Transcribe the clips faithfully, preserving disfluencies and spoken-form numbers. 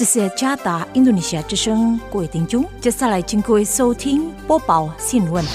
这是加达印度尼西亚之声，各位听众，接下来请各位收听播报新闻。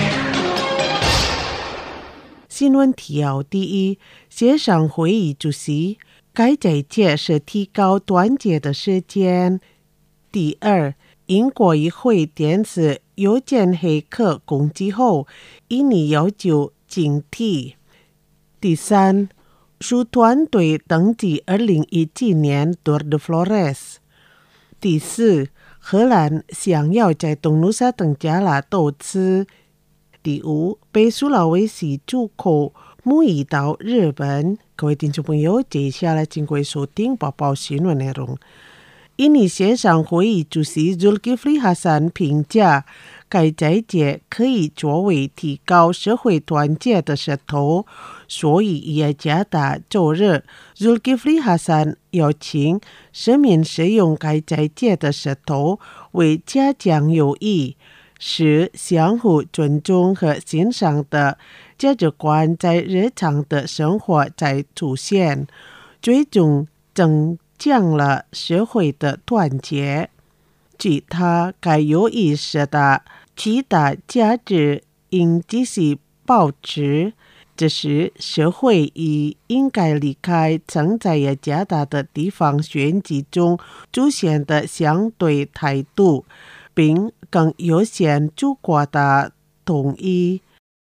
新闻提要：第一，协商会议主席该这届是提高团结的时间。第二，英国议会电子邮件黑客攻击后，印尼要求警惕。第三，属团队登记二零一七年 Tour de Flores。第四，荷兰想要在东努沙登加拉投资。第五，被苏拉威西出口贸易到日本。各位听众朋友，接下来请各位收听播报新闻内容。印尼协商会议主席 Zulkifli Hasan 评价该斋节可以作为提高社会团结的石头，所以也加大周日 Zulkifli Hasan 邀请市民使用该斋节的石头为加强友谊，使相互尊重和欣赏的价值观在日常的生活在出现，最终增强了社会的团结。其他该有意识的其他价值应继续保持，这时社会亦应该离开曾在雅加达的地方选举中出现的相对态度，并更优先祖国的统一。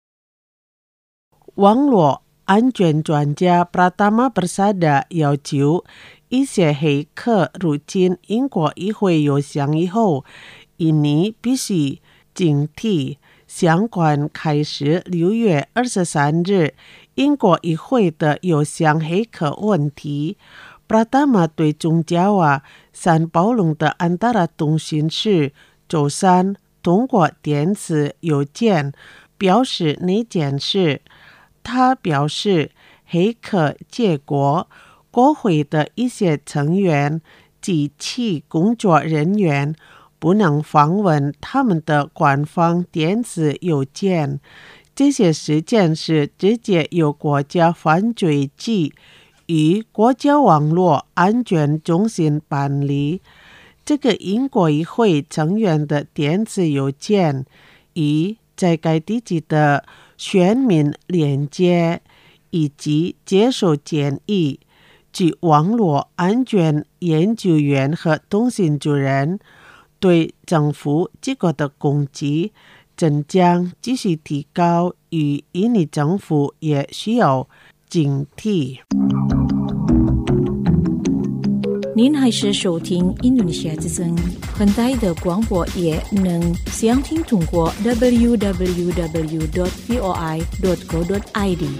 网络安全专家 Pratama Persada 要求一些黑客入侵英国议会邮箱以后，印尼必须警惕相关开始六月二十三日英国议会的邮箱黑客问题。Pratama 对中Java三包容的Antara通讯社周三通过电子邮件表示那件事。他表示，黑客结果国会的一些成员及其工作人员不能访问他们的官方电子邮件。这些事件是直接由国家犯罪局与国家网络安全中心办理。这个英国议会成员的电子邮件与在该地区的选民连接以及接受建议。据网络安全研究员和通讯主任对政府机构的攻击正将继续提高，与印尼政府也需要警惕。 您还是收听印度尼西亚之声，很大的广播也能详听通过 double u double u double u dot voi dot co dot i d。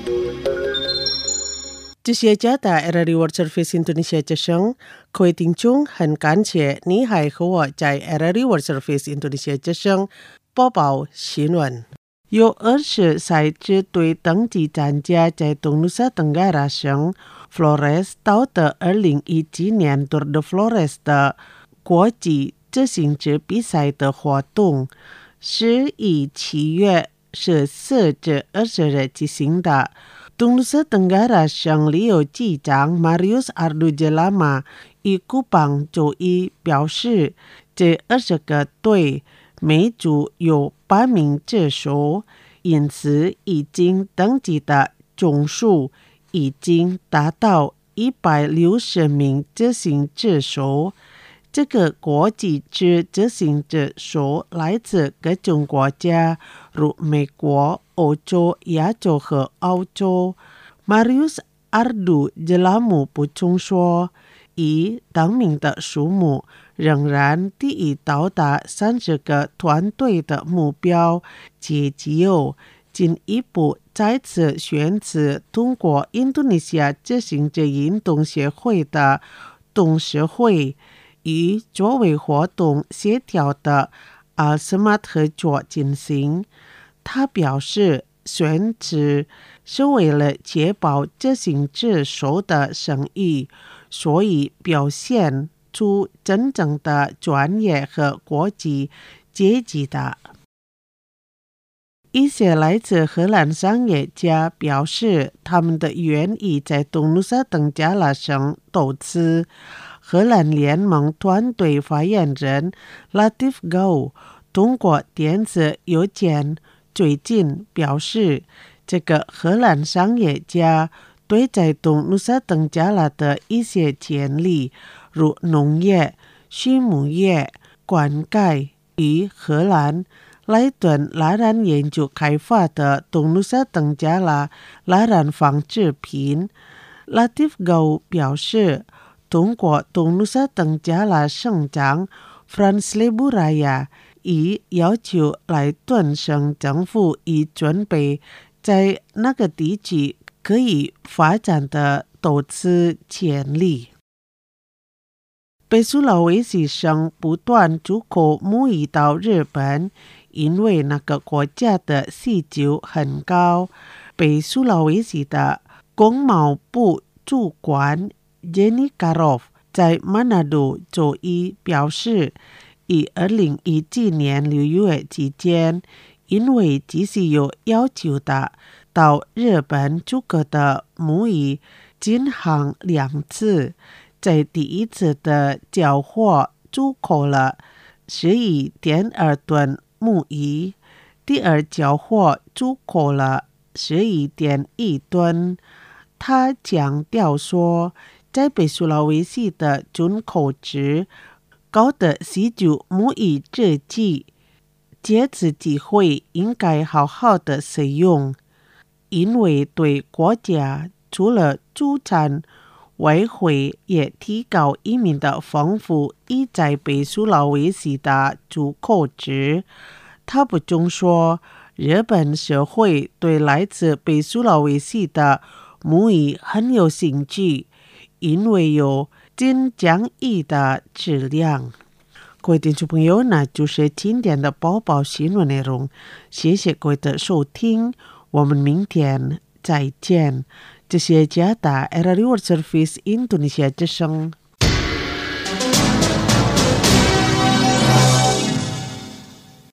这些加大 R R I World Service Indonesia 之声，各位听众，很感谢你还和我在 R R I World Service Indonesia 之声播报新闻。有二十赛制队登记参加在东努沙登加拉省 Flores 到的二零一七年 Tour de Flores 的国际自行车比赛的活动，是以七月十四至二十日进行的。东努沙登加拉省旅游局长 Marius Ardu Jelama 与库邦周一表示，这二十个队每组有八名车手，因此已经登记的总数已经达到一百六十名自行车手。这个国际之自行车手来自各种国家，如美国、欧洲、亚洲和澳洲。Marius Ardu Jelamu 补充说，以当名的数目仍然低于到达三十个团队的目标，且只有进一步再次宣示通过印度尼西亚自行车运动协会的董事会与作为活动协调的阿斯马合作进行。他表示，选址是为了确保自行车手的声誉，所以表现出真正的专业和国际阶级的。一些来自荷兰商业家表示，他们的愿意在东努沙登加拉省投资。 荷兰联盟团队发言人 Latif Gou 通过电子邮件最近表示，这个荷兰商业家对在东努萨登加拉的一些潜力，如农业、畜牧业、灌溉与荷兰来顿拉染研究开发的东努萨登加拉拉染防治品。Latif Gou 表示，通过东努萨登加拉省长 Frans Leburaya 以要求来顿省政府已准备在那个地区可以发展的投资潜力。北苏拉威西省不断出口木鱼到日本，因为那个国家的需求很高。北苏拉威西的工贸部主管 Jenny Karov 在曼纳杜周一表示，以二零一七年六月期间，因为即使有要求的到日本出口的木鱼进行两次，在第一次的交货出口了 十一点二吨木鱼，第二交货出口了 十一点一吨。他强调说，在北苏拉威西的进口值高的需求木鱼之际，借此机会应该好好的使用，因为对国家除了助产外汇，也提高移民的丰富已在北苏拉威西的出口值。他补充说，日本社会对来自北苏拉威西的木鱼很有兴趣，因为有金奖益的质量。各位听众朋友，那就是今天的报报新闻内容，谢谢各位的收听，我们明天再见。这是加拿大 R R I World Service Indonesia 之声。